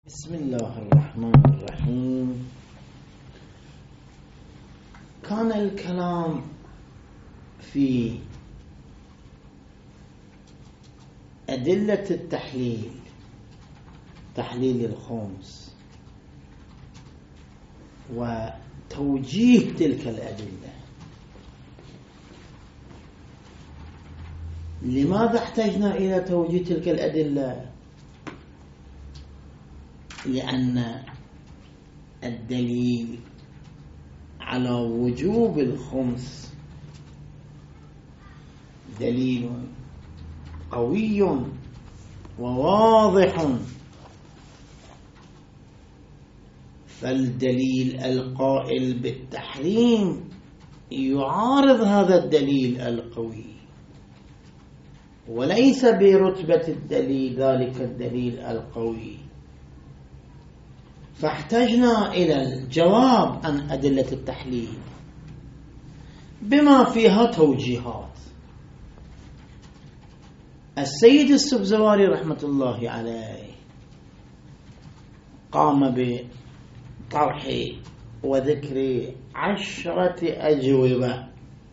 بسم الله الرحمن الرحيم. كان الكلام في أدلة التحليل، تحليل الخمس وتوجيه تلك الأدلة. لماذا احتجنا إلى توجيه تلك الأدلة؟ لأن الدليل على وجوب الخمس دليل قوي وواضح، فالدليل القائل بالتحريم يعارض هذا الدليل القوي، وليس برتبة الدليل ذلك الدليل القوي. فاحتجنا إلى الجواب عن أدلة التحليل بما فيها توجيهات. السيد السبزواري رحمة الله عليه قام بطرح وذكر 10 أجوبة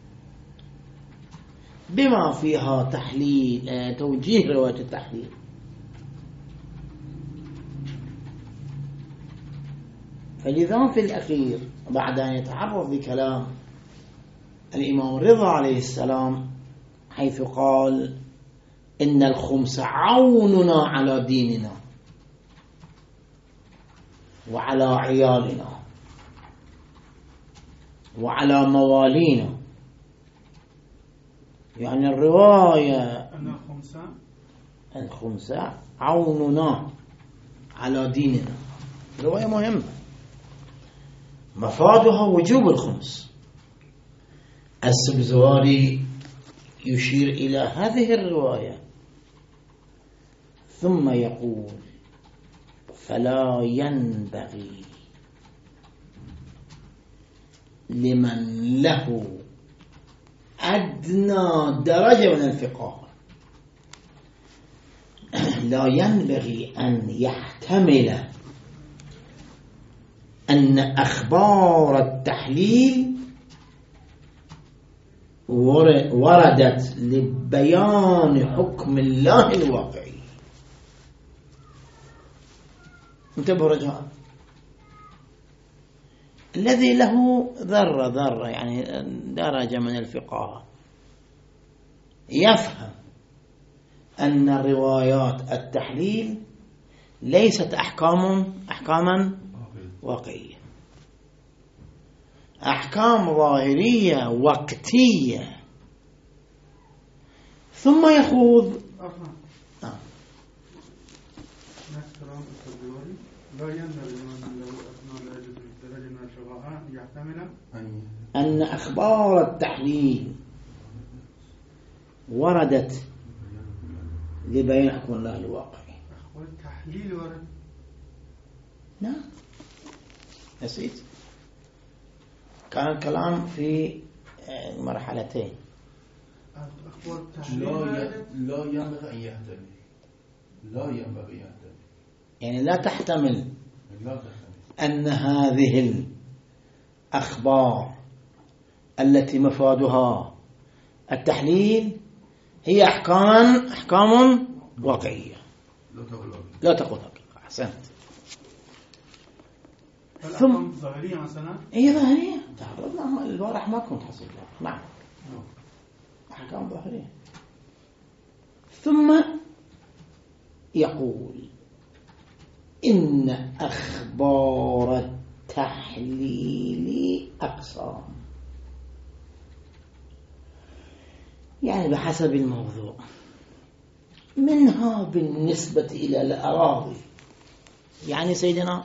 بما فيها تحليل توجيه رواية التحليل. فلذا في الأخير بعد أن يتعرض لكلام الإمام الرضا عليه السلام حيث قال إن الخمس عوننا على ديننا وعلى عيالنا وعلى موالينا، يعني الرواية أن الخمس عوننا على ديننا رواية مهمة مفادها وجوب الخمس. السبزواري يشير إلى هذه الرواية ثم يقول فلا ينبغي لمن له أدنى درجة من الفقه، لا ينبغي أن يحتمل أن أخبار التحليل وردت لبيان حكم الله الواقعي. انتبهوا رجاء، الذي له ذرة يعني درجة من الفقه يفهم أن روايات التحليل ليست أحكاما واقعية، أحكام ظاهرية وقتية، ثم يخوض أن أخبار التحليل وردت لبيان حكم الله الواقعي. أخبار التحليل ورد؟ نعم نسيت، كان الكلام في مرحلتين. أخبار التحليل لا ينبغي أن يحتمل، لا ينبغي أن يحتمل، يعني لا تحتمل أن هذه الأخبار التي مفادها التحليل هي أحكام واقعية. لا تقول هكذا. أحسنت. ثم ظاهرية مثلا هي ظاهرية تعرضنا البارح ما كنت حصل لها. نعم أحكام ظاهرية. ثم يقول إن أخبار التحليل أقسام، يعني بحسب الموضوع، منها بالنسبة إلى الأراضي، يعني سيدنا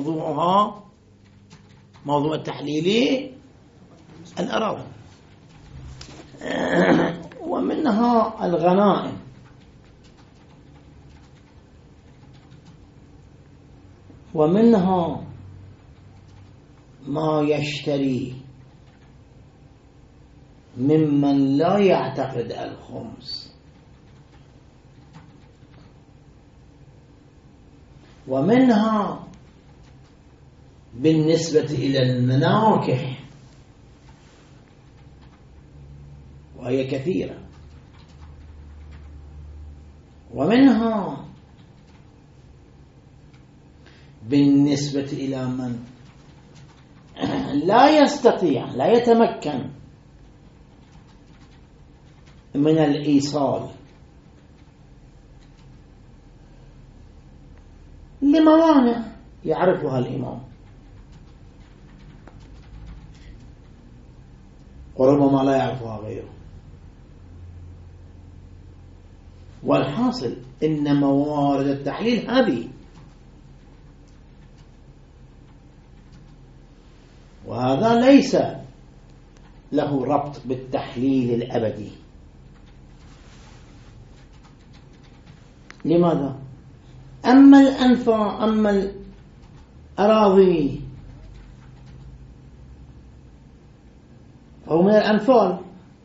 موضوع التحليل الأراضي، ومنها الغنائم، ومنها ما يشتري ممن لا يعتقد الخمس، ومنها بالنسبة إلى المناكح وهي كثيرة، ومنها بالنسبة إلى من لا يستطيع لا يتمكن من الإيصال لموانع يعرفها الإمام، وربما لا يعرفها غيره. والحاصل إن موارد التحليل هذه، وهذا ليس له ربط بالتحليل الأبدي. لماذا؟ أما الأنفاق، أما الأراضي أو من الأنفال،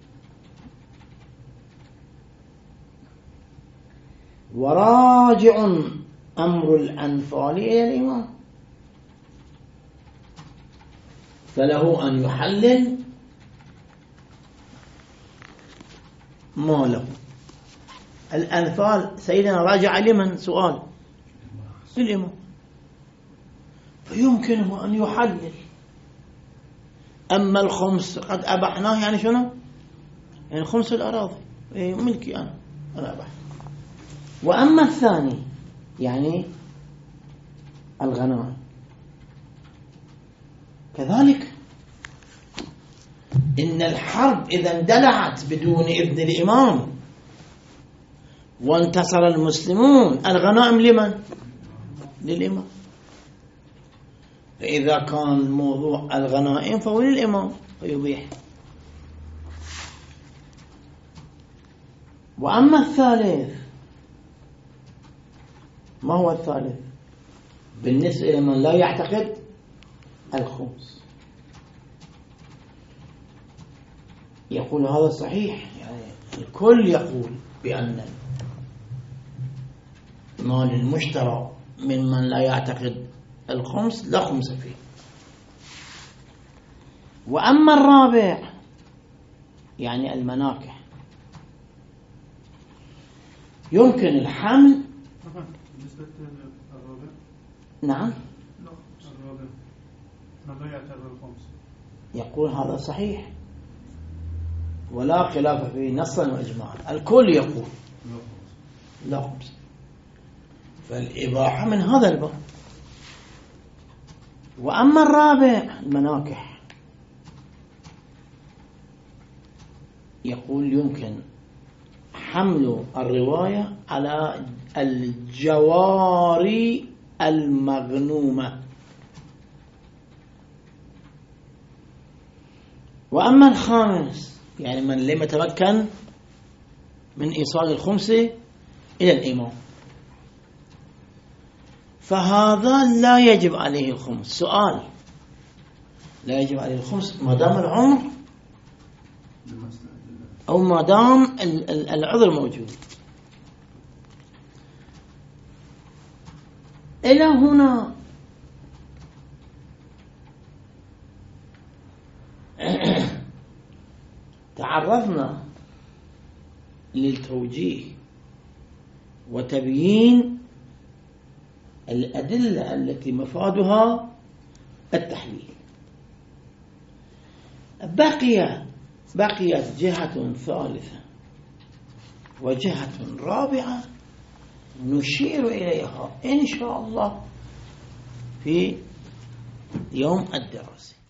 وراجع أمر الأنفال إلى الإمام، فله أن يحلل ماله. الأنفال سيدنا راجع لمن؟ سؤال للإمام، فيمكنه أن يحلل. أما الخمس قد أبحناه، يعني شنو؟ يعني خمس الأراضي ملكي أنا أبح. وأما الثاني يعني الغنائم كذلك. إن الحرب إذا اندلعت بدون إذن الإمام وانتصر المسلمون، الغنائم لمن؟ للإمام. فإذا كان موضوع الغنائم فهو للإمام فيبيح. وأما الثالث، ما هو الثالث؟ بالنسبة إلى من لا يعتقد الخمس، يقول هذا صحيح، يعني الكل يقول بأن المال المشترى ممن لا يعتقد الخمس لا خمس فيه. وأما الرابع يعني المناكح، يمكن الحمل. بالنسبة للرابع، نعم، الرابع من لا يعتبر الخمس، يقول هذا صحيح ولا خلاف فيه نصا وإجماعا، الكل يقول لا خمس. فالإباحة من هذا الباب. وأما الرابع المناكح، يقول يمكن حمل الرواية على الجواري المغنومة. وأما الخامس يعني من لم يتمكن من إيصال الخمس إلى الإمام، فهذا لا يجب عليه الخمس. سؤال: لا يجب عليه الخمس ما دام العمر أو ما دام العذر موجود؟ إلى هنا تعرضنا للتوجيه وتبيين الأدلة التي مفادها التحليل. بقيت جهة ثالثة وجهة رابعة نشير إليها إن شاء الله في يوم الدراسة.